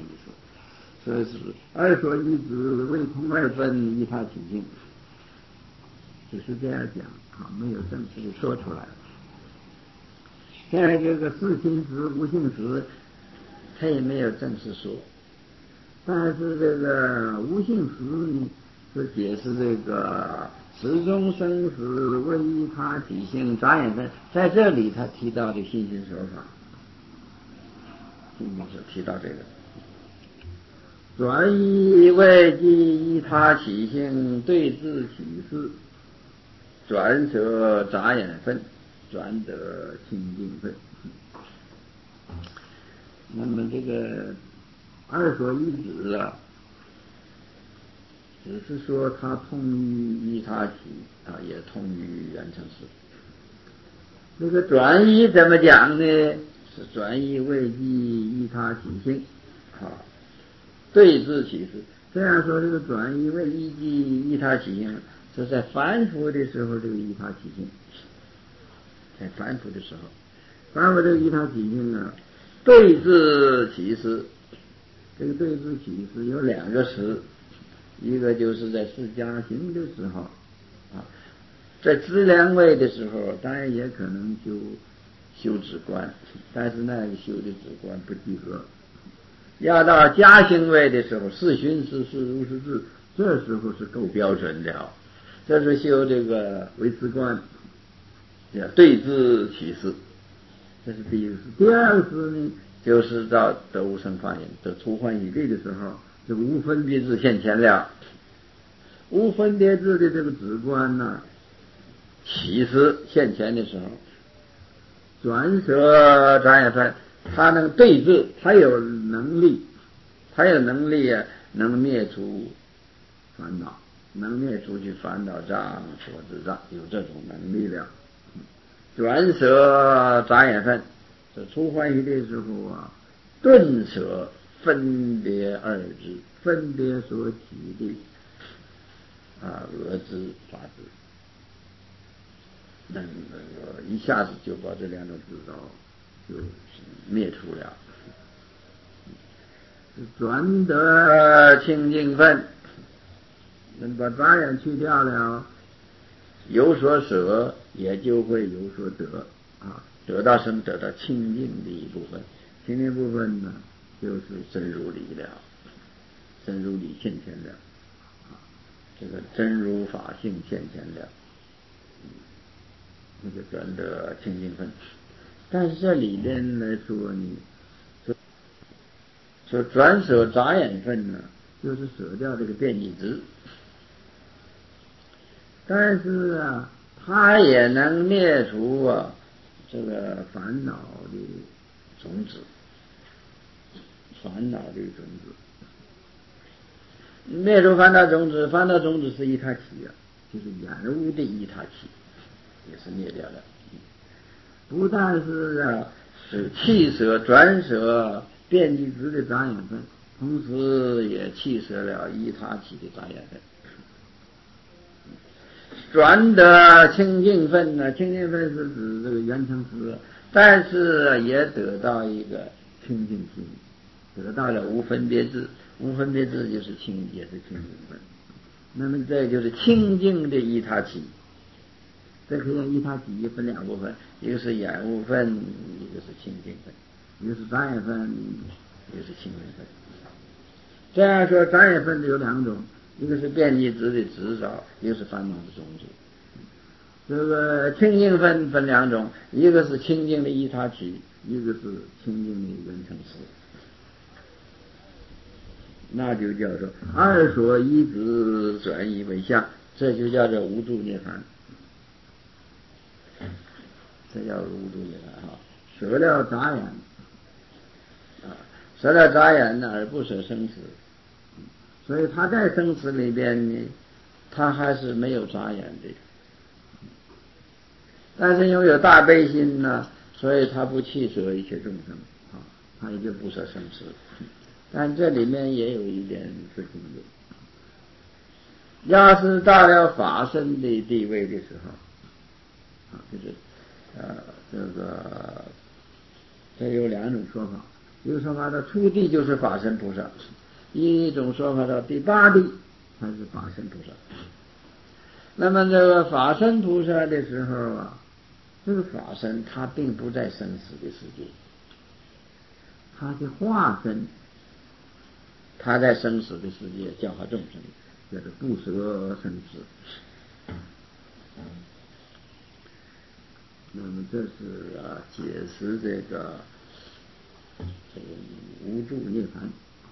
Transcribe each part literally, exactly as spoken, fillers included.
意思。所以是二所一子为同二分，依他起性，只是这样讲啊，没有正式的说出来。在这个四心时、无性时，他也没有正式说。但是这个无性时呢，是解释这个时中生时为依他起性杂眼分，在这里他提到的心心说法，心心说提到这个。转依为即依他起性对治起事，转舍杂眼分，转得清净分。那么这个二所一子啊，只是说他通于依他起啊，也通于缘成事。这个转依怎么讲呢？是转依为即依他起性啊，对治起事。这样说，这个转依为依即依他起性，是在反复的时候，这个依他起性，在反复的时候，反复这个依他起性啊，对治起事。这个对治起事有两个时，一个就是在释迦行的时候啊，在资粮位的时候，当然也可能修修止观，但是那个修的止观不及格。要到加行位的时候，是寻是是如是智，这时候是够标准的，这是修这个唯识观，叫对治起事，这是第一个事。第二个事呢，就是到得无生法眼，得出幻以力的时候，这个无分别智现前了。无分别智的这个止观呢，起事现前的时候，转舍杂眼分，他能对治，他有能力，他有能力啊，能灭除烦恼，能灭除去烦恼障、所知障，有这种能力了。转舍杂眼分，这出欢喜的时候啊，顿舍分别二支，分别所起的啊恶知法知，那个一下子就把这两种知道就灭除了。转得清净分，能把杂眼去掉了，有所舍也就会有所得啊，得到什么？得到清净的一部分。清净部分呢，就是真如理了，真如理现前了，这个真如法性现前了，那就转得清净分。但是这里边来说呢，说转舍杂眼分呢，就是舍掉这个变异执，但是啊，它也能灭除啊这个烦恼的种子，烦恼的种子，灭除烦恼种子，烦恼种子是依他起啊，就是染污的依他起，也是灭掉了。不但是啊，是弃舍转舍变异执的杂眼分，同时也弃舍了依他起的杂眼分。转得清净分呢，清净分是指这个缘成实，但是也得到一个清净心，得到了无分别智，无分别智就是清，也是清净分。那么这就是清净的依他起。这可以依他起分两部分，一个是染污分，一个是清净分，一个是杂眼分，一个是清净分。这样说，杂眼分有两种，一个是变异执的执着，一个是烦恼的种子。这个清净分分两种，一个是清净的依他起，一个是清净的缘成实。那就叫做二所依止转依为相，这就叫做无住涅槃。这叫无住涅槃哈，舍了杂眼啊，舍了杂眼呢，而不舍生死，所以他在生死里边呢，他还是没有杂眼的。但是拥有大悲心呢，所以他不弃舍一切众生啊，他也就不舍生死。但这里面也有一点事情的，要是到了法身的地位的时候啊，就是呃这个这有两种说法， 有说法的初地就是法身菩萨，一种说法的第八地才是法身菩萨。那么这个法身菩萨的时候啊，这个法身他并不在生死的世界，他的化身，他在生死的世界教化众生，叫做不舍生死。那么这是啊解释这个这个无住涅槃。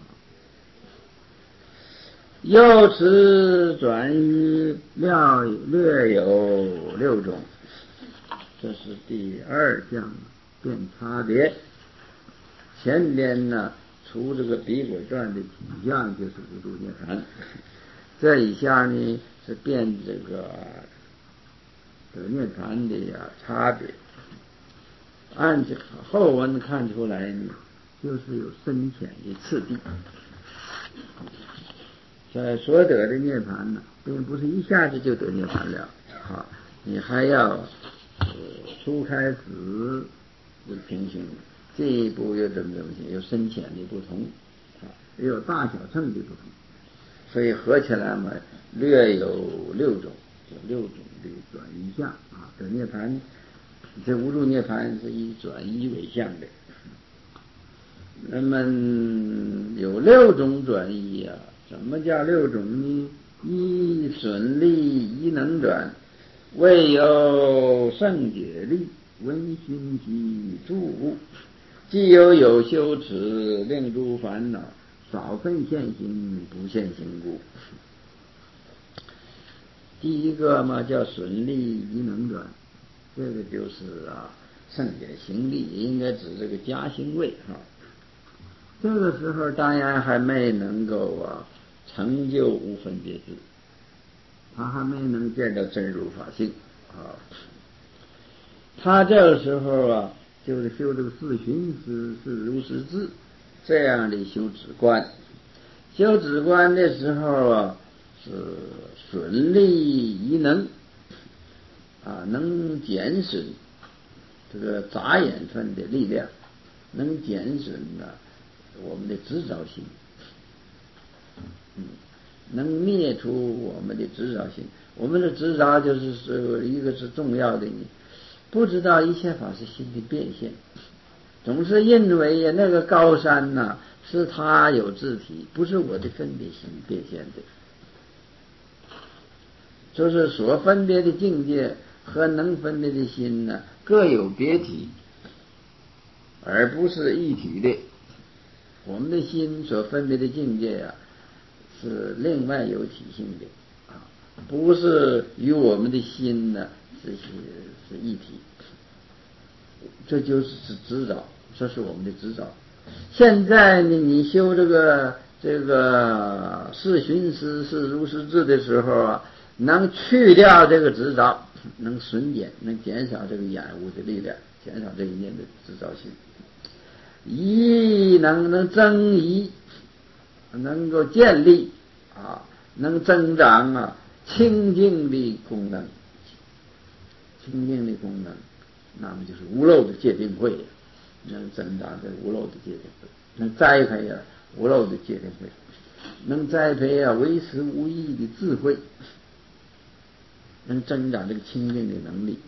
由此转移妙略有六种，这是第二项辨差别。前边呢除这个比果传的体相就是无住涅槃，这一下呢是辨这个这个涅槃的呀差别。按这后文看出来呢，就是有深浅的次第。在所得的涅槃呢，并不是一下子就得涅槃了，好，你还要呃初开始有平行，这一步又怎么怎么行，有深浅的不同，啊，也有大小乘的不同，所以合起来嘛，略有六种，有六种的转移相啊。得涅槃，这无住涅槃是以转移为相的。那么有六种转移啊。什么叫六种呢？一损利，一能转，未有圣解力，闻熏习助物，既有有修持，令诸烦恼少分现行，不现行故。第一个嘛叫损利一能转，这个就是啊圣解行力，应该指这个加行位哈。这个时候当然还没能够啊成就无分别智，他还没能见到真如法性啊。他这个时候啊，就是修这个四寻思是如实智这样的修止观。修止观的时候啊，是损利一能啊，能减损这个杂眼分的力量，能减损啊我们的执着心。嗯，能灭除我们的执着心。我们的执着就是说，一个是重要的，你不知道一切法是心的变现，总是认为呀那个高山呐、啊、是它有自体，不是我的分别心变现的。就是所分别的境界和能分别的心呢、啊、各有别体，而不是一体的。我们的心所分别的境界啊是另外有体性的啊，不是与我们的心呢是是一体，这就是执着，这是我们的执着。现在呢，你修这个这个是寻思是如实智的时候啊，能去掉这个执着，能损减，能减少这个染污的力量，减少这一念的执着心，一能能增益，能够建立啊，能增长啊清净的功能，清净的功能，那么就是无漏的戒定慧，能增长这无漏的戒定慧，能栽培啊无漏的戒定慧，能栽培啊为时无益的智慧，能增长这个清净的能力。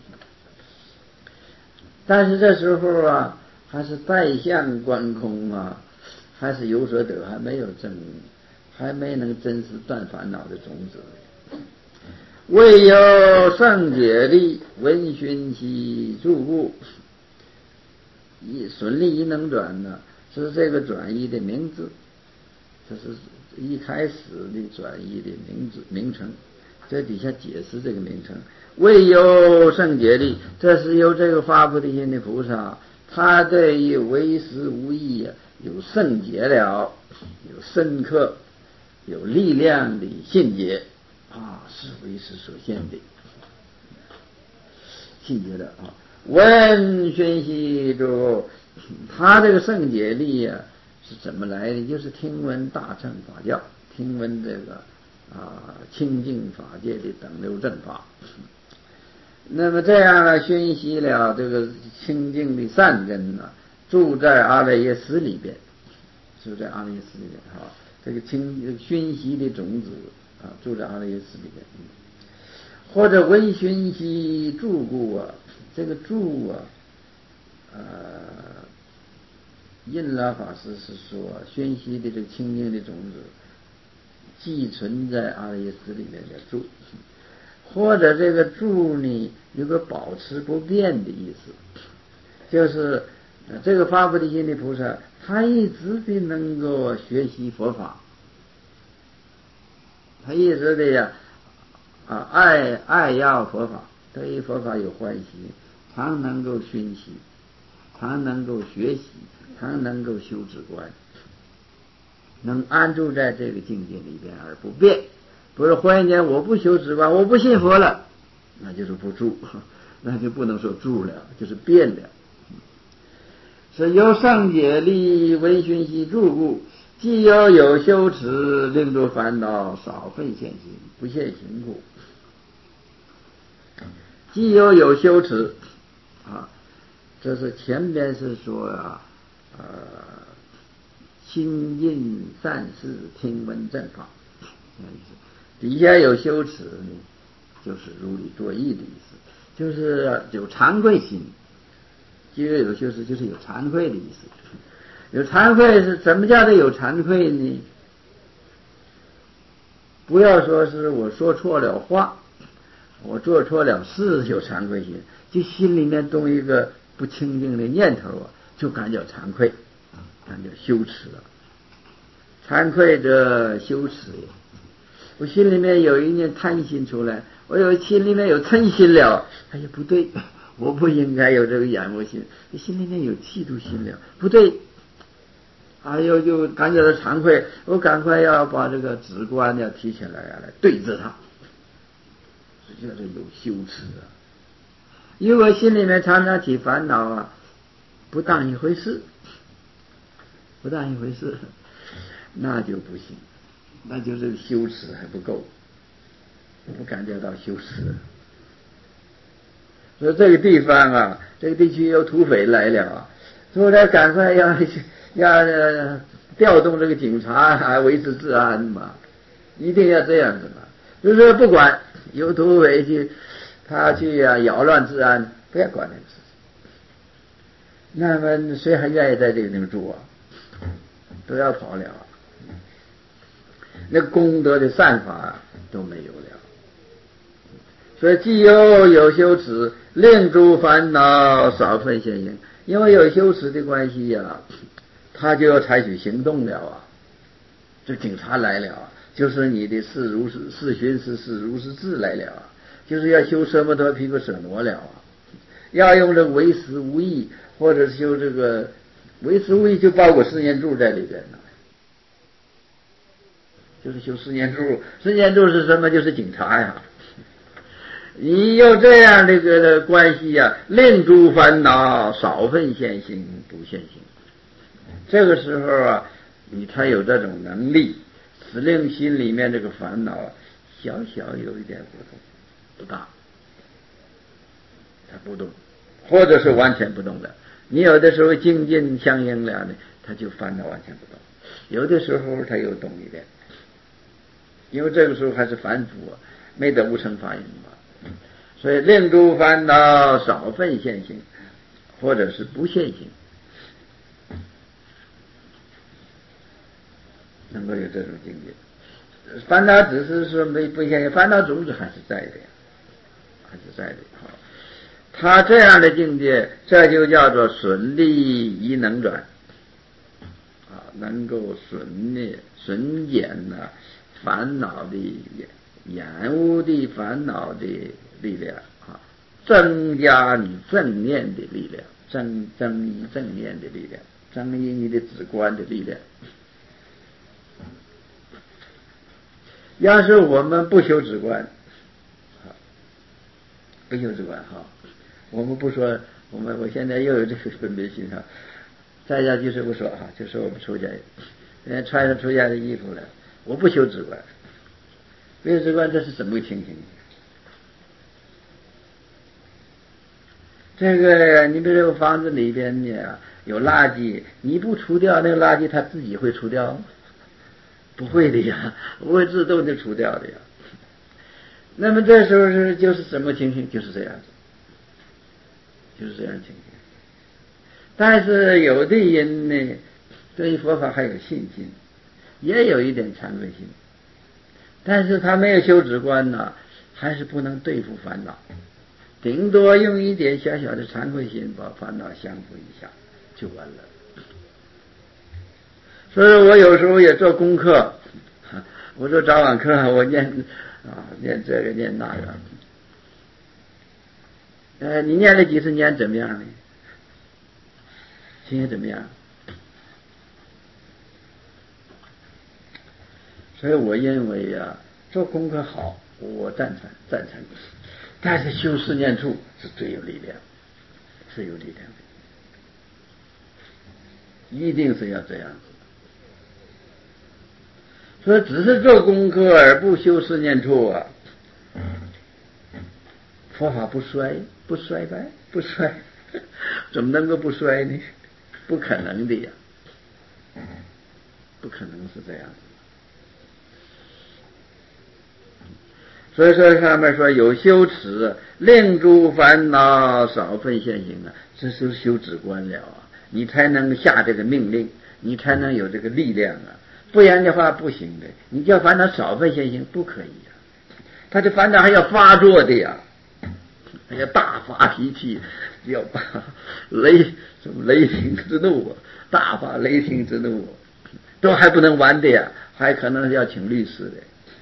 但是这时候啊，还是带相观空啊，还是有所得，还没有证，还没能真实断烦恼的种子。未有圣解力，闻熏习助物，一顺利一能转呢，是这个转移的名字，这是一开始的转移的名字名称。这底下解释这个名称，未有圣解力，这是由这个发菩提心的菩萨，他对于为时无益啊，有圣解了，有深刻有力量的信解啊，是为时所现的信解的啊。闻熏习助，他这个圣解力啊是怎么来的？就是听闻大乘法教，听闻这个啊清净法界的等流正法。那么这样呢，熏习了这个清净的善根呢， 住在阿赖耶识里边，住在阿赖耶识里边哈，这个清熏习的种子啊，住在阿赖耶识里边，嗯，或者闻熏习住故啊，这个住啊，呃，印拉法师是说熏习的这个清净的种子，寄存在阿赖耶识里面的住。或者这个住呢有个保持不变的意思，就是这个发菩提心的菩萨，他一直的能够学习佛法，他一直的呀啊爱爱要佛法，对佛法有欢喜，常能够熏习，常能够学习，常能够修止观，能安住在这个境界里边而不变。不是忽然间我不修止观，我不信佛了，那就是不住，那就不能说住了，就是变了。是由上解力为熏习住故，既有有修持，令诸烦恼少分现行，不现行故。既有有修持啊，这是前边是说啊，呃，亲近善事，听闻正法，那意思。底下有羞耻呢，就是如理作意的意思，就是有惭愧心。既有有羞耻，就是有惭愧的意思。有惭愧是什么叫做有惭愧呢？不要说是我说错了话，我做错了事有惭愧心，就心里面动一个不清净的念头啊，就感觉惭愧，感觉羞耻了。惭愧者羞耻也。我心里面有一念贪心出来，我有心里面有嗔心了，哎呀不对，我不应该有这个眼目心，心里面有嫉妒心了，不对，哎呦就感觉到惭愧，我赶快要把这个止观要提起来啊，来对治它，这叫做有羞耻啊。如果心里面常常起烦恼啊，不当一回事，不当一回事，那就不行。那就是羞耻还不够，不感觉到羞耻。所以这个地方啊，这个地区有土匪来了啊，所以他赶快要要、呃、调动这个警察啊，维持治安嘛，一定要这样子嘛。就是不管有土匪去，他去啊扰乱治安，不要管那个事情。那么谁还愿意在这个地方住啊？都要跑了啊。那功德的善法都没有了，所以既有有羞耻，令诸烦恼少分现行。因为有羞耻的关系呀、啊，他就要采取行动了啊。这警察来了啊，就是你的事如是事寻事事如是智来了啊，就是要修奢摩他毗婆舍罗了啊，要用这唯识无义，或者修这个唯识无义，就包括四念住在里边了。就是修四念住，四念住是什么？就是警察呀。你有这样的个关系呀、啊，令诸烦恼少分现行，不现行。这个时候啊，你才有这种能力，使令心里面这个烦恼小小有一点不动，不大，它不动，或者是完全不动的。你有的时候精进相应了呢，它就烦恼完全不动；有的时候它又动一点。因为这个时候还是凡夫啊，没得无生法印嘛，所以令诸烦恼少分现行，或者是不现行，能够有这种境界。烦恼只是说没不现行，烦恼种子还是在的，还是在的。好，他这样的境界，这就叫做损利宜能转啊，能够损灭损减呢。烦恼的厌恶的烦恼的力量啊，增加你正念的力量，增增益正念的力量，增益你的止观的力量。要是我们不修止观，不修止观哈，我们不说，我们我现在又有这个分别心哈，再下就是不说哈，就说我们出家人，穿上出家的衣服了。我不修止观，不修止观，这是怎么个情形？这个你比如这个房子里边呢， 有垃圾，你不除掉那个垃圾，它自己会除掉吗？不会的呀，不会自动就除掉的呀。那么这时候是就是什么情形？就是这样子，就是这样情形。但是有的人呢，对佛法还有信心，也有一点惭愧心，但是他没有修止观呢，还是不能对付烦恼，顶多用一点小小的惭愧心把烦恼降服一下就完了。所以我有时候也做功课，我说早晚课我念啊念这个念那个，呃，你念了几次念怎么样呢？心情怎么样？所以我认为呀、啊，做功课好，我赞成赞成，但是修四念处是最有力量，最有力量的，一定是要这样子。所以只是做功课而不修四念处啊，佛法不衰，不衰败，不衰，怎么能够不衰呢？不可能的呀，不可能是这样子。所以说上面说有修持，令诸烦恼少分现行啊，这是修止观了啊，你才能下这个命令，你才能有这个力量啊，不然的话不行的。你叫烦恼少分现行不可以啊，他的烦恼还要发作的呀，还要大发脾气，要把雷什么雷霆之怒啊，大发雷霆之怒啊，都还不能完的呀，还可能要请律师的。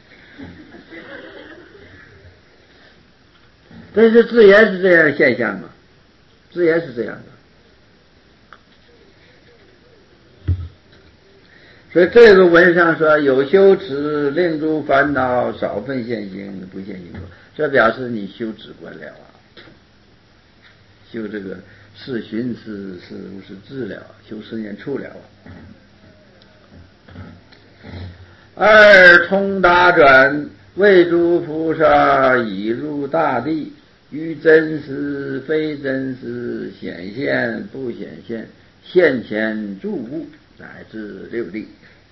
但是自然是这样的现象嘛，自然是这样的。所以这个文上说有修持，令诸烦恼少分现行，不现行，这表示你修止观了啊，修这个是寻思是无是智了，修四念处了啊。二通达转，为诸菩萨已入大地，于真实非真实，显现不显现，现前诸物，乃至六地。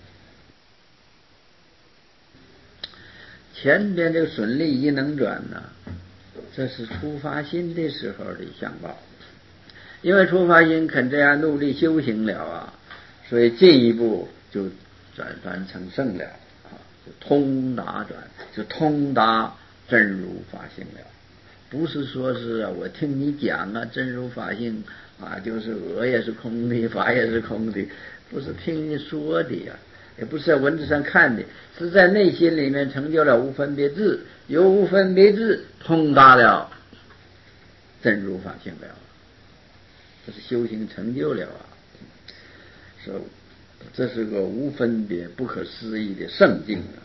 前边这个损利一能转呢，这是出发心的时候的相报，因为出发心肯这样努力修行了啊，所以进一步就转凡成圣了啊，就通达转，就通达真如法性了。不是说是啊，我听你讲啊，真如法性啊，就是我也是空的，法也是空的，不是听你说的呀，也不是在文字上看的，是在内心里面成就了无分别智，由无分别智通达了真如法性了，这是修行成就了啊，说这是个无分别不可思议的圣境啊。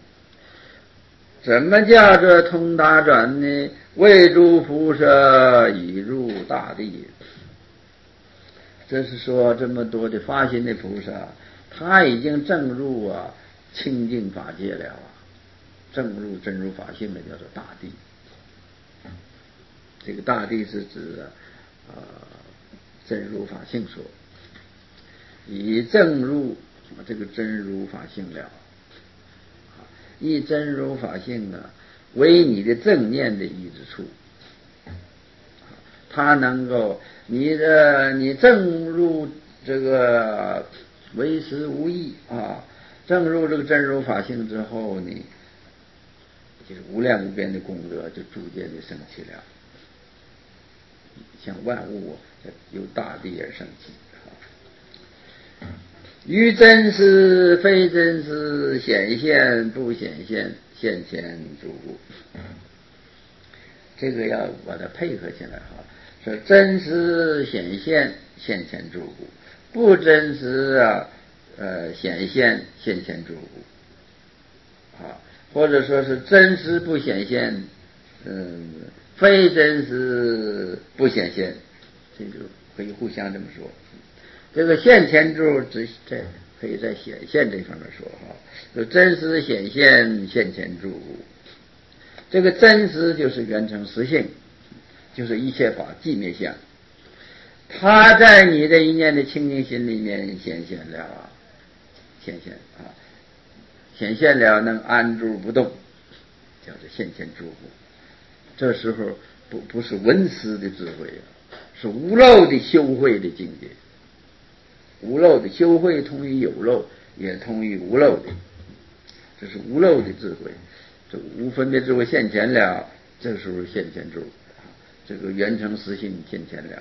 怎么叫做通达转呢？为诸菩萨已入大地，这是说这么多的发心的菩萨，他已经证入啊清净法界了啊，证入真如法性的叫做大地。这个大地是指啊、呃、真如法性说，已证入这个真如法性了。以真如法性啊为你的正念的依之处，它能够你的你正入这个为实无益啊，正入这个真如法性之后呢，就是无量无边的功德就逐渐的升起了，像万物由大地而生起。于真实非真实，显现不显现，现前诸物。这个要把它配合起来哈，说真实显现现前诸物，不真实啊呃显现现前诸物啊，或者说是真实不显现，嗯，非真实不显现，这就可以互相这么说。这个现前诸只在可以在显现这方面说哈，就真实显现现前诸物。这个真实就是圆成实性，就是一切法寂灭相。 他在你的一念的清净心里面显现了啊，显现啊，显现了能安住不动，叫做现前诸佛。这时候不不是文思的智慧啊，是无漏的修慧的境界。无漏的修慧通于有漏，也通于无漏的，这是无漏的智慧。这无分别智慧现前了，这时候现前住，这个圆成实性现前了。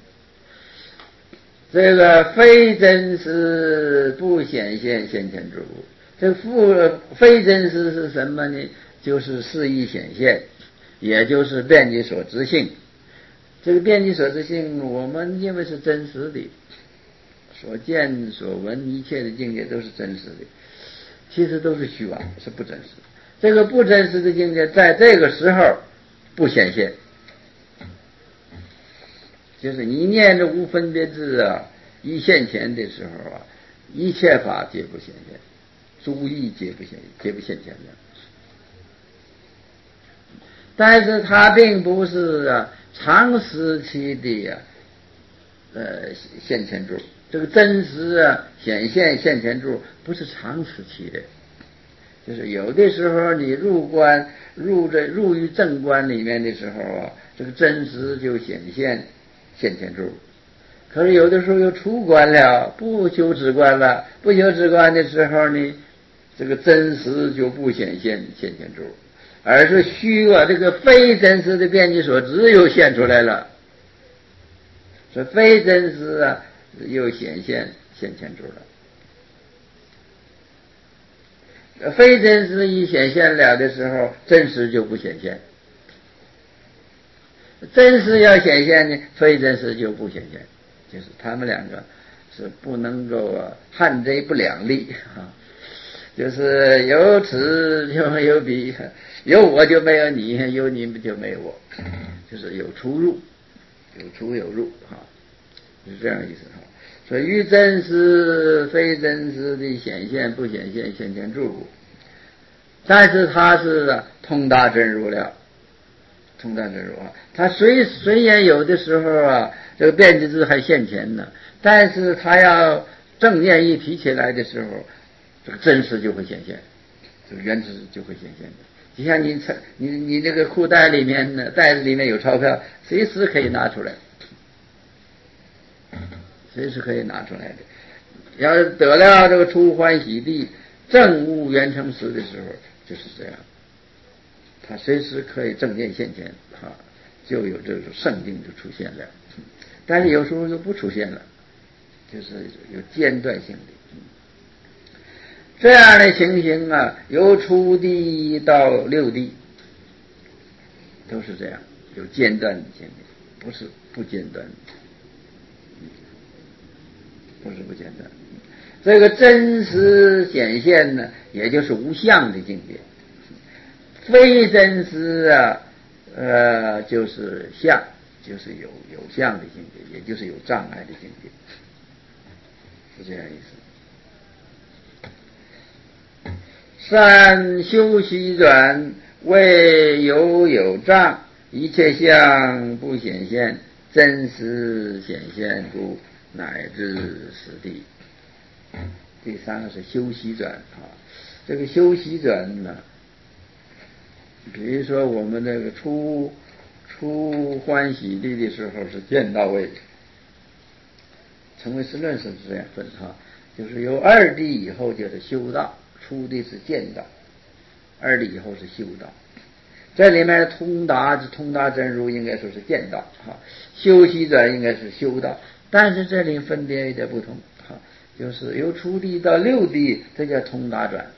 这个非真实不显现现前住，这复非真实是什么呢？就是事意显现，也就是遍及所知性。这个遍及所知性，我们认为是真实的。所见所闻一切的境界都是真实的，其实都是虚妄，是不真实。这个不真实的境界在这个时候不显现，就是你念着无分别智啊，一现前的时候啊，一切法皆不显现，诸义皆不显皆不现前的。但是它并不是啊长时期的啊呃现前住。这个真实啊显现现前住不是长时期的，就是有的时候你入观入这入于正观里面的时候啊，这个真实就显现现前住。可是有的时候又出观了，不修止观了，不修止观的时候呢，这个真实就不显现现前住，而是虚啊，这个非真实的遍及所知又现出来了，所以非真实啊又显现现前住了。非真实一显现了的时候，真实就不显现。真实要显现呢，非真实就不显现，就是他们两个是不能够啊汉贼不两立啊，就是有此就没有彼，有我就没有你，有你就没有我，就是有出入，有出有入哈，是这样意思哈。所以于真实非真实的显现不显现现前住，但是它是通达真如了，通达真如啊。它虽虽然有的时候啊，这个遍及智还现前呢，但是它要正念一提起来的时候，这个真实就会显现，这个原值就会显现的。就像你你你这个裤袋里面呢，袋子里面有钞票，随时可以拿出来。随时可以拿出来的。要是得了这个出欢喜地正悟圆成实的时候，就是这样，他随时可以正见现前啊，就有这种圣定就出现了。但是有时候就不出现了，就是有间断性的。这样的情形啊，由初地到六地都是这样，有间断的情形，不是不间断的。不是不间断，这个真实显现呢，也就是无相的境界；非真实啊，呃，就是相，就是有有相的境界，也就是有障碍的境界，是这样意思。善修习转，为有有障，一切相不显现，真实显现故。乃至实地。第三个是修习转啊，这个修习转呢，比如说我们那个出出欢喜地的时候是见到位，成为实论是这样分哈，就是由二地以后就是修道，初地是见道，二地以后是修道。这里面通达通达真如应该说是见道哈，修习转应该是修道。但是这里分别有点不同，就是由初地到六地，这叫通达转，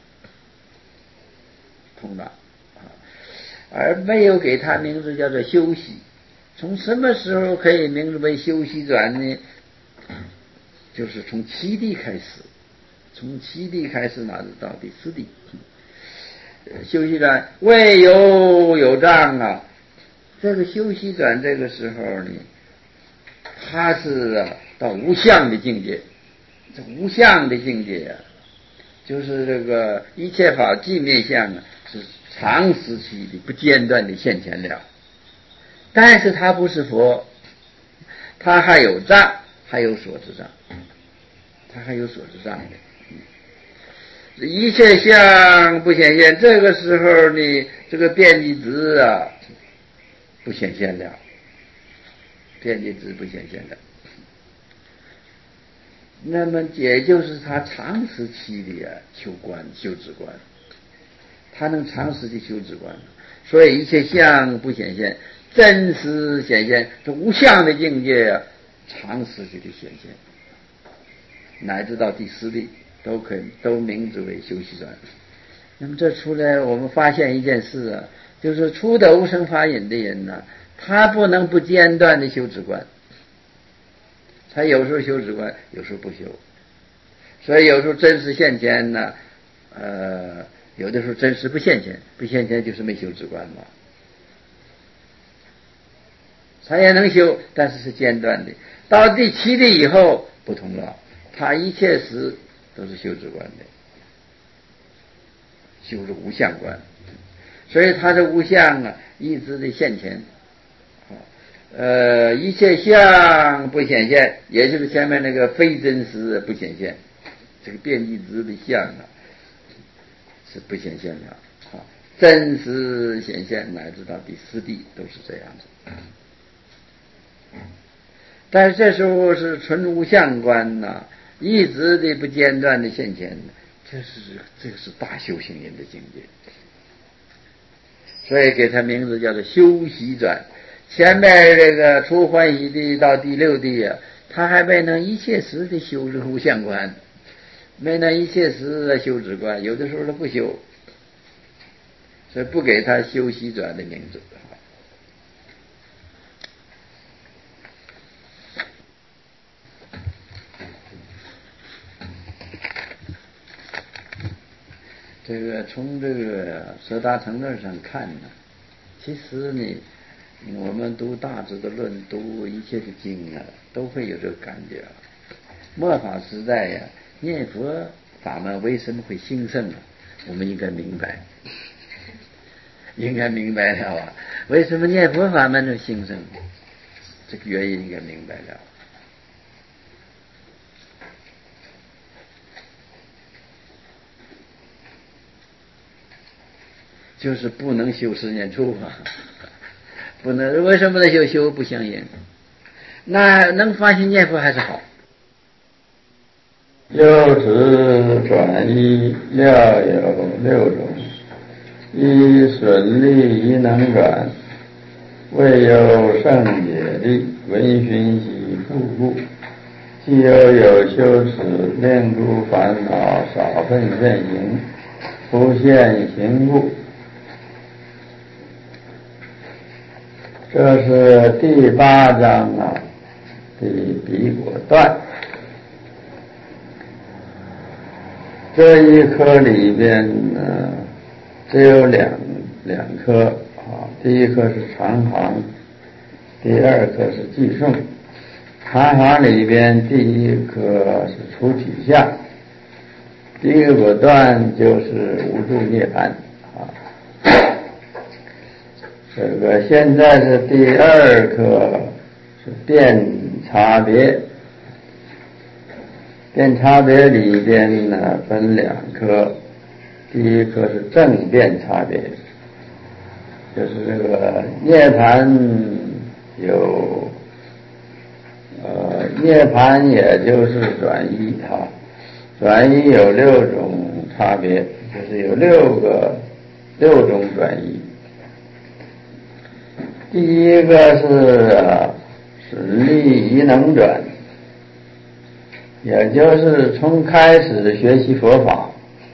通达，而没有给它名字叫做修习。从什么时候可以名字为修习转呢？就是从七地开始，从七地开始哪到第四地。修习转未有有障啊，这个修习转这个时候呢，它是啊到无相的境界，这无相的境界啊，就是这个一切法寂灭相啊，是长时期的不间断的现前了。但是它不是佛， 它还有障，还有所知障，它还有所知障的。一切相不显现，这个时候呢，这个遍计执啊不显现了，遍计执不显现了。那么也就是他长时期的啊修观修止观，他能长时期修止观，所以一切相不显现，真实显现，这无相的境界啊，长时期的显现，乃至到第四地都可以都名之为修习观。那么这出来我们发现一件事啊，就是初得无生法忍的人呢、啊，他不能不间断的修止观。他有时候修止观，有时候不修，所以有时候真实现前呢，呃，有的时候真实不现前，不现前就是没修止观嘛。他也能修，但是是间断的。到第七地以后不同了，他一切时都是修止观的，修是无相观，所以他是无相啊，一直的现前。呃，一切相不显现，也就是前面那个非真实不显现，这个遍计执的相啊是不显现的啊，真实显现乃至到第四地都是这样子。但是这时候是纯无相观呐、啊，一直的不间断的现前，这是这是大修行人的境界，所以给他名字叫做修习转。前面这个出欢喜地到第六地啊，他还没能一切时的修这个无相观，没能一切时的修止观，有的时候他不修，所以不给他修习转的名字。这个从这个舍大乘论上看呢，其实呢，我们读大智的论，读一切的经啊，都会有这个感觉。末法时代呀、啊，念佛法门为什么会兴盛啊？我们应该明白，应该明白了啊！为什么念佛法门会兴盛？这个原因应该明白了。就是不能修十念处啊，不能，为什么呢？修修不相应，那能发心念佛还是好。 六指转一要有六种，一顺利一能转，未有圣解力，闻熏习复故，既有有修持，令诸烦恼少分现行，不现行故。这是第八章啊，第比果段。这一科里边呢，只有两两科啊，第一科是长行，第二科是寄送。长行里边第一科是出体相，第一果段就是无住涅槃啊。这个现在是第二课是辨差别，辨差别里边呢分两科，第一科是正辨差别，就是这个涅槃有呃涅槃也就是转依哈，转依有六种差别，就是有六个六种转依。第一个是顺利一能转，也就是从开始学习佛法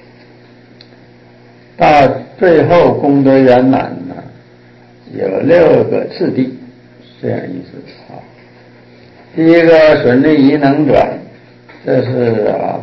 到最后功德圆满呢，有六个次第，这样意思啊。第一个顺利一能转，这是啊，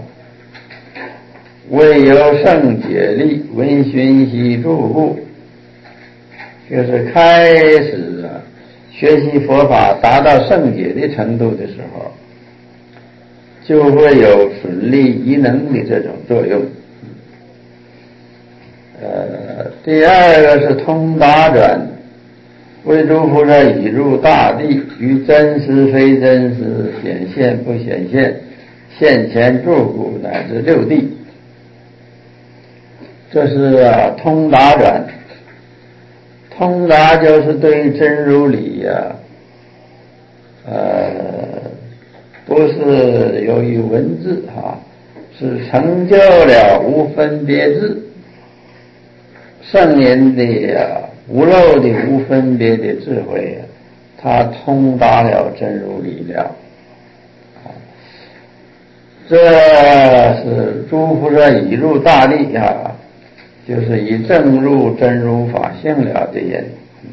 未有圣解力，闻熏习住故。就是开始啊学习佛法达到圣解的程度的时候，就会有顺利一能的这种作用。呃，第二个是通达转， 为诸菩萨已入大地，于真实非真实，显现不显现，现前住故，乃至六地。这是啊通达转。通达就是对真如理啊，呃，不是由于文字啊，是成就了无分别智，圣人的啊无漏的无分别的智慧啊，他通达了真如理了。这是诸菩萨已入大力啊，就是已证入真如法性了的人，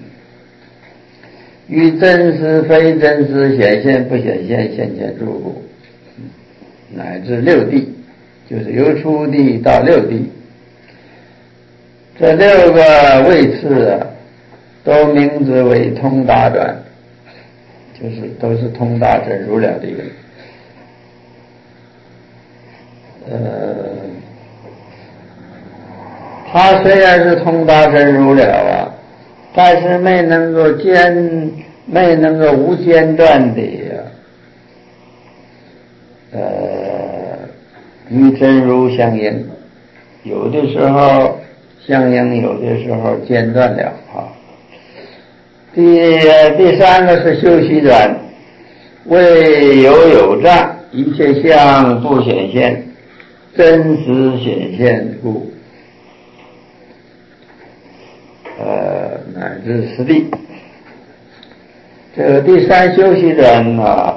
于真实非真实，显现不显现，现前住故，乃至六地，就是由初地到六地，这六个位次啊，都名之为通达转，就是都是通达真如了的人。呃，他虽然是通达真如了啊，但是没能够间没能够无间断的呃与真如相应，有的时候相应，有的时候间断了啊。第第三个是修习转，为有有障，一切相不显现，真实显现故，呃，乃至实地。这个第三修习转啊，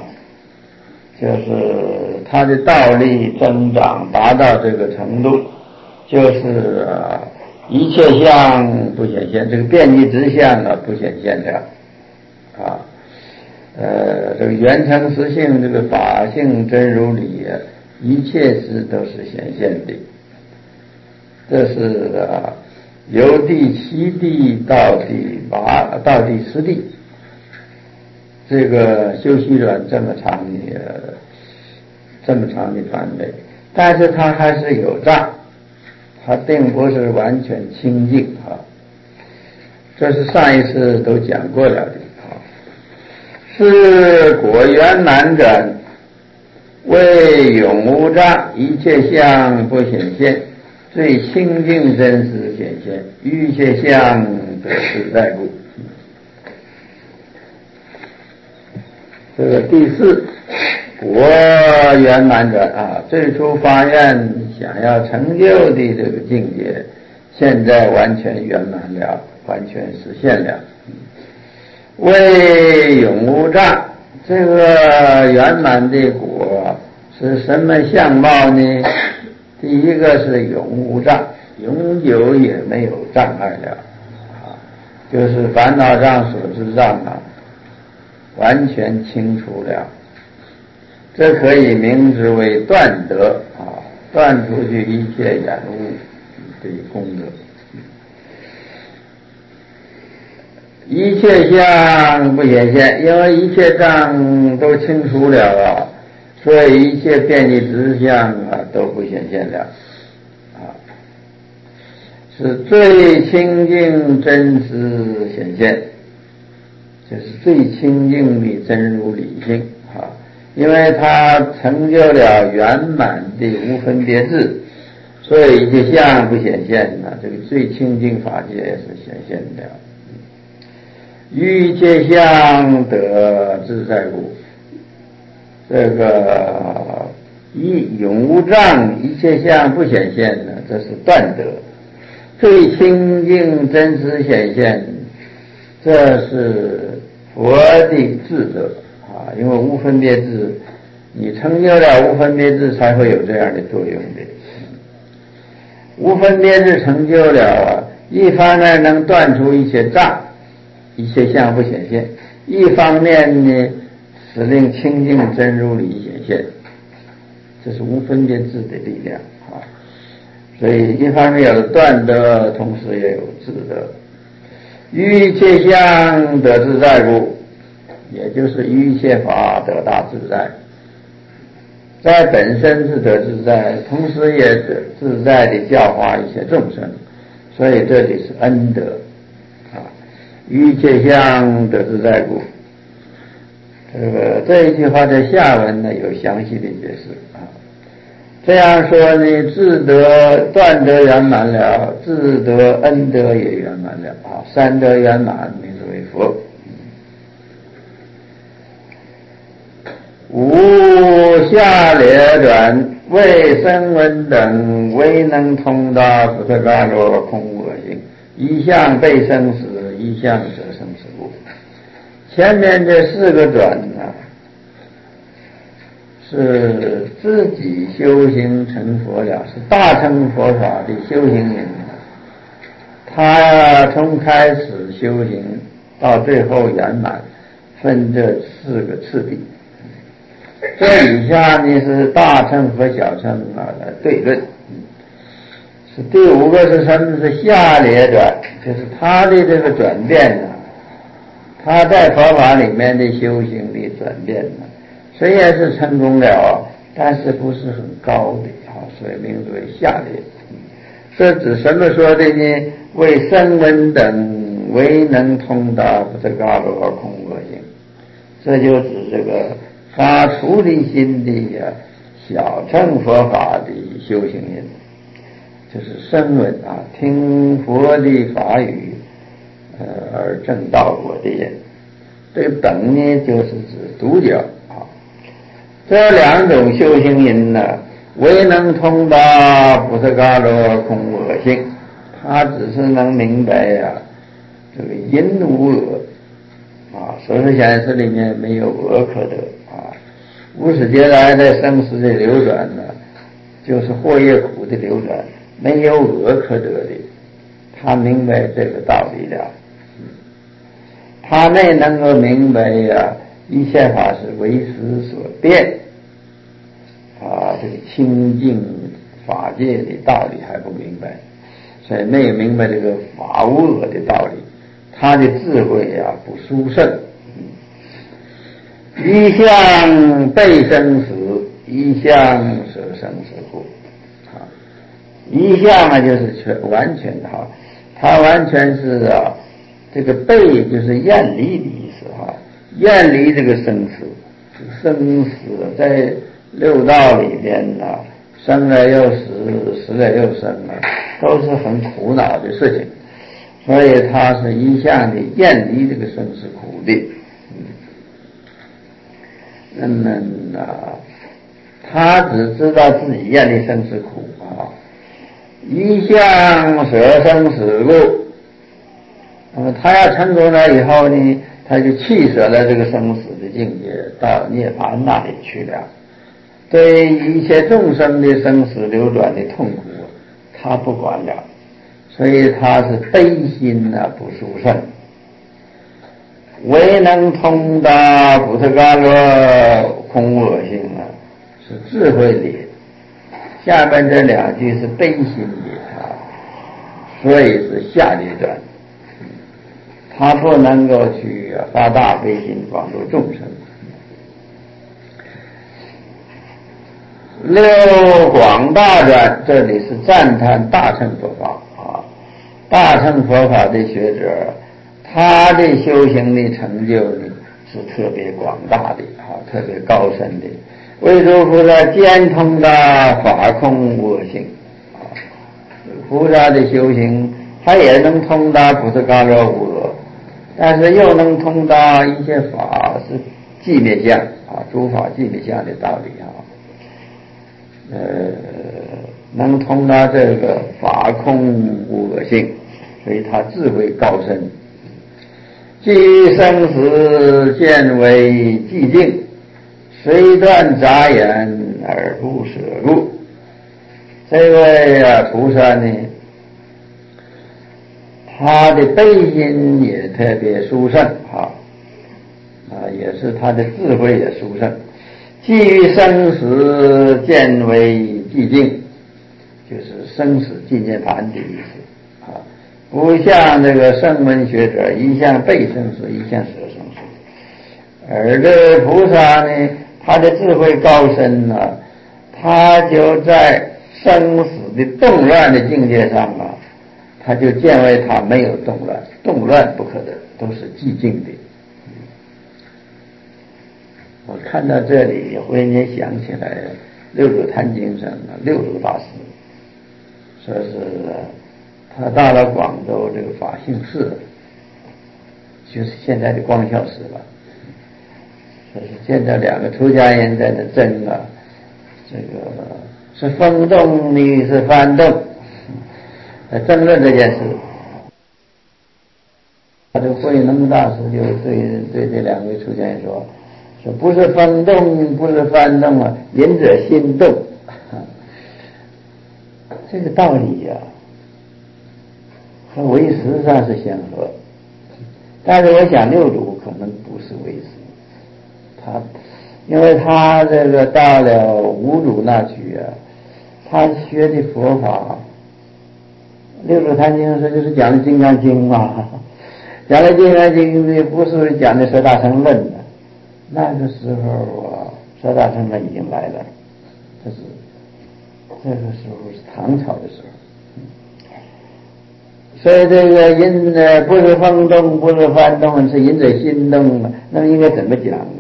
就是他的道力增长达到这个程度，就是啊，一切相不显现，这个遍计直相啊不显现了啊，呃，这个圆成实性，这个法性真如理啊，一切事都是显现的。这是啊，由第七地到第八到第十地，这个修习转这么长的、呃、这么长的范围，但是它还是有障，它并不是完全清净啊。这是上一次都讲过了的啊。是果圆满转，为永无障，一切相不显现，最清净真实显现，于一切相得自在故。这个第四果圆满转啊，最初发愿想要成就的这个境界，现在完全圆满了，完全实现了。为永无障，这个圆满的果是什么相貌呢？第一个是永无障，永久也没有障碍了啊，就是烦恼障、所知障啊，完全清除了。这可以名之为断德啊，断除去一切染污的功德。一切相不显现，因为一切障都清除了啊，所以一切遍计直相啊都不显现了啊，是最清净真实显现，就是最清净的真如理性啊，因为它成就了圆满的无分别智，所以一切相不显现啊，这个最清净法界也是显现了。于一切相得自在故，这个一永无障，一切相不显现呢，这是断德。最清净真实显现，这是佛的智德啊，因为无分别智，你成就了无分别智，才会有这样的作用的。无分别智成就了啊，一方面能断除一切障，一切相不显现，一方面呢使令清净真如理显现，这是无分别智的力量啊。所以一方面有断德，同时也有智德。于一切相得自在故，也就是于一切法得大自在，在本身是得自在，同时也得自在地教化一些众生，所以这里是恩德啊。 一切相得自在故。这个这一句话在下文呢有详细的解释啊。这样说呢，智德断德圆满了，智德恩德也圆满了啊，三德圆满名之为佛。无下列转为声闻等未能通达菩萨伽罗空无我性，一向被生死，一向舍生死故。前面这四个转呢，是自己修行成佛了，是大乘佛法的修行人。他从开始修行到最后圆满，分这四个次第。这以下呢是大乘和小乘啊的对论。是第五个是什么？是下列转，就是他的这个转变呢，他在佛法里面的修行的转变呢，虽然是成功了，但是不是很高的啊，所以名字为下列。这指什么说的呢？为声闻等未能通达菩萨伽罗空我性，这就指这个发出离心的小乘佛法的修行人，就是声闻啊，听佛的法语呃而证道果的人。这个等呢就是指独角啊。这两种修行人呢，未能通达菩萨伽罗空我性，他只是能明白呀、啊，这个因无我啊，所是显示里面没有我可得啊。无始劫来的生死的流转呢，就是祸业苦的流转，没有我可得的，他明白这个道理了。他内能够明白呀、啊，一切法是为识所变啊，这个清净法界的道理还不明白，所以没有明白这个法无我的道理，他的智慧啊不殊胜。一向被生死，一向舍生死故啊。一向啊就是全完全的哈，他完全是啊，这个被就是厌离的意思哈，厌离这个生死，生死在六道里边呢、啊，生了又死，死了又生啊，都是很苦恼的事情，所以他是一向的厌离这个生死苦的。那么啊，他只知道自己厌离生死苦啊，一向舍生死故。那么他要成功了以后呢，他就弃舍了这个生死的境界，到涅槃那里去了。对一切众生的生死流转的痛苦，他不管了，所以他是悲心啊不殊胜。唯能通达菩萨伽罗空我性啊，是智慧理。下面这两句是悲心理啊，所以是下列转。他不能够去发大悲心广度众生。六广大转，这里是赞叹大乘佛法啊，大乘佛法的学者，他的修行的成就呢是特别广大的啊，特别高深的。为诸菩萨兼通达法空我性啊，菩萨的修行，他也能通达菩萨伽罗无我，但是又能通达一切法是寂灭相啊，诸法寂灭相的道理啊，呃，能通达这个法空无我性，所以他智慧高深。既生死见为寂静，虽断杂言而不舍故。这位啊菩萨呢，他的悲心也特别殊胜啊，啊，也是他的智慧也殊胜。基于生死见为寂静，就是生死寂涅槃的意思啊，不像这个声闻学者一向被生死，一向舍生死。而这菩萨呢，他的智慧高深呢、啊，他就在生死的动乱的境界上啊， 他就见为他没有动乱，动乱不可得，都是寂静的。我看到这里，忽然间想起来六祖坛经上六祖大师说是他到了广州这个法性寺，就是现在的光孝寺了，说是见到两个出家人在那争啊，这个是风动呢是幡动，争论这件事。他这个慧能大师就对对这两位出家人说，说不是风动不是幡动啊，仁者心动。这个道理呀、啊，和唯识上是相合，但是我想六祖可能不是唯识，他因为他这个到了五祖那去啊，他学的佛法，六祖坛经说就是讲的《金刚经》嘛，讲的《金刚经》不是讲的《十大乘论》的，那个时候啊，《十大乘论》已经来了，这是这个时候是唐朝的时候。所以这个人呢，不是风动，不是幡动，是人者心动，那么应该怎么讲呢？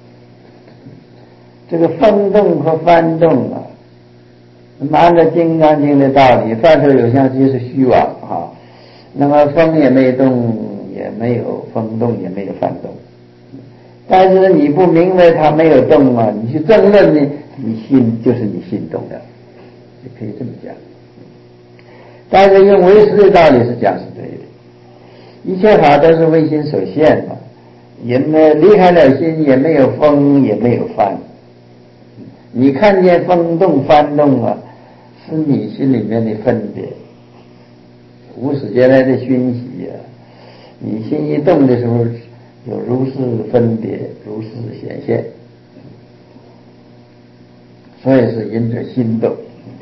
这个风动和幡动啊，按照《金刚经》的道理，凡所有相即是虚妄啊。那么风也没动，也没有风动，也没有幡动。但是你不明白它没有动啊，你去争论呢，你心就是你心动的，就可以这么讲。但是用唯识的道理是讲是对的，一切法都是为心所现嘛，也没离开了心，也没有风，也没有幡。你看见风动幡动啊，是你心里面的分别，无始劫来的熏习啊，你心一动的时候，有如是分别，如是显现，所以是因着心动。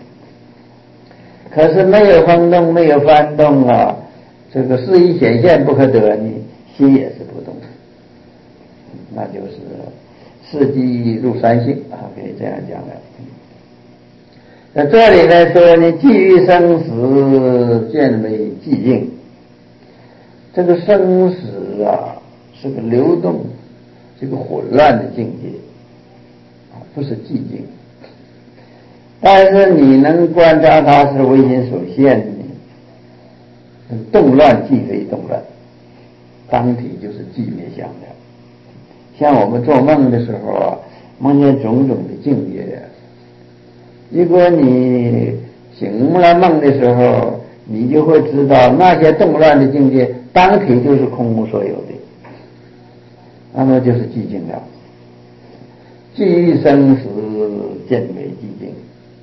可是没有风动，没有幡动啊，这个事一显现不可得，你心也是不动，那就是四机入三性啊，可以这样讲的。那这里来说呢，际遇生死，见为寂静。这个生死啊，是个流动，是个混乱的境界啊，不是寂静。但是你能观察它是唯心所现的，动乱即非动乱，当体就是寂灭相了。像我们做梦的时候啊，梦见种种的境界，如果你醒了梦的时候，你就会知道那些动乱的境界，当体就是空无所有的，那么就是寂静了。际遇生死，见为寂静。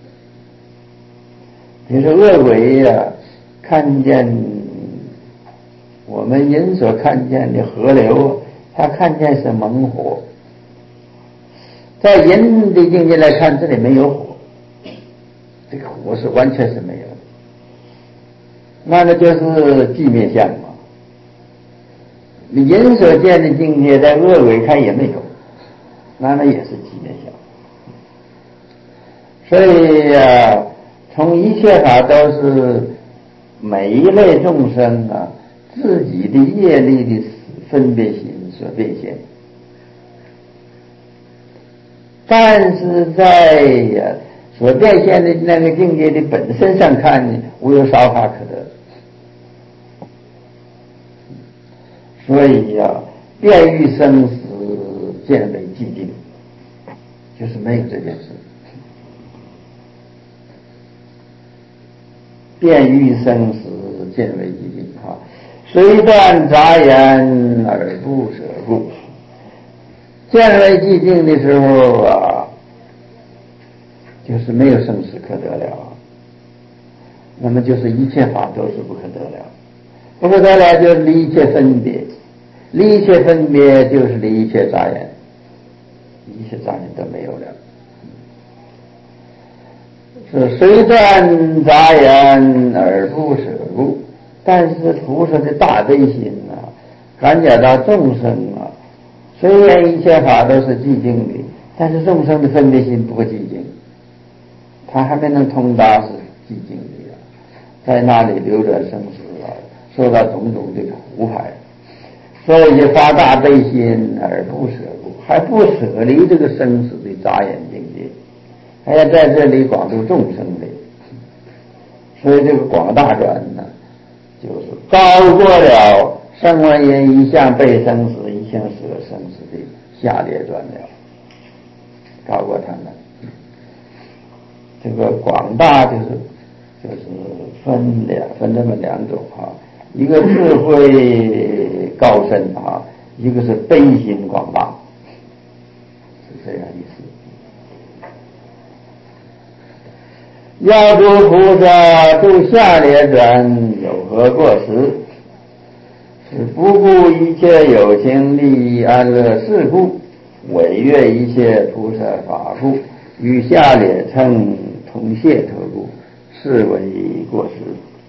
比如说恶鬼呀、啊，看见我们人所看见的河流，他看见是猛火，在人的境界来看，这里没有火，这个火是完全是没有的，那么就是寂灭相嘛。你人所见的境界，在恶鬼看也没有，那么也是寂灭相。所以呀、啊，从一切法都是每一类众生啊，自己的业力的分别心所变现。但是在呀、啊、所变现的那个境界的本身上看呢，无有少法可得。所以呀、啊，变欲生死，见为寂静，就是没有这件事。变欲生死，见为寂静啊！虽断杂言而不舍故，见为寂静的时候啊，就是没有生死可得了，那么就是一切法都是不可得了，不可得了就是离一切分别，离一切分别就是离一切杂言，一切杂言都没有了。是虽断杂言而不舍故，但是菩萨的大悲心啊，感觉到众生啊，虽然一切法都是寂静的，但是众生的分别心不寂静，他还没能通达是寂静的，在那里流转生死， 受到种种的苦害，所以就发大悲心而不舍故，还不舍离这个生死的杂眼境界，还要在这里广度众生的。所以这个广大转呢，就是高过了声闻缘一向被生死一向舍生死的下列转了，高过他们。这个广大就是就是分两分这么两种啊，一个智慧高深啊，一个是悲心广大，是这样意思。要诸菩萨度下列转有何过失？是不顾一切有情利益安乐事故，违越一切菩萨法故，与下列称同谢特故，是为过失。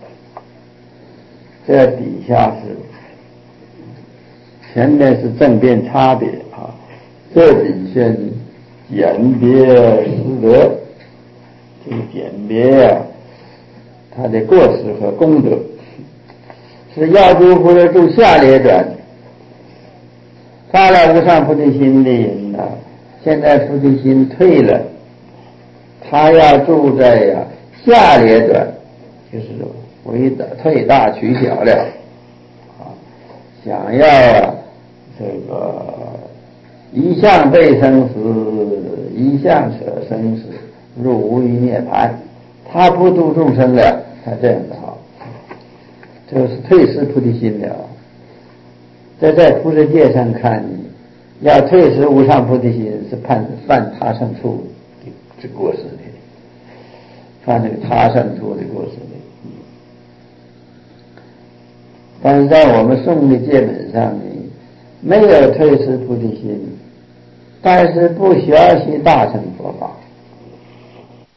这底下是前面是正辩差别啊，这底下简别实德，这个简别啊，他的过失和功德。是要诸菩萨度下列转，发了无上菩提心的人呢，现在菩提心退了，他要住在呀、啊、下列转，就是为大退大取小了啊，想要啊这个一向被生死，一向舍生死，入无余涅槃，他不度众生了，他这样的哈。这是退失菩提心了。这在菩萨界上看，要退失无上菩提心是判犯他胜处的过失的，犯这个他胜处的过失的。但是在我们诵的戒本上呢，没有退失菩提心，但是不学习大乘佛法，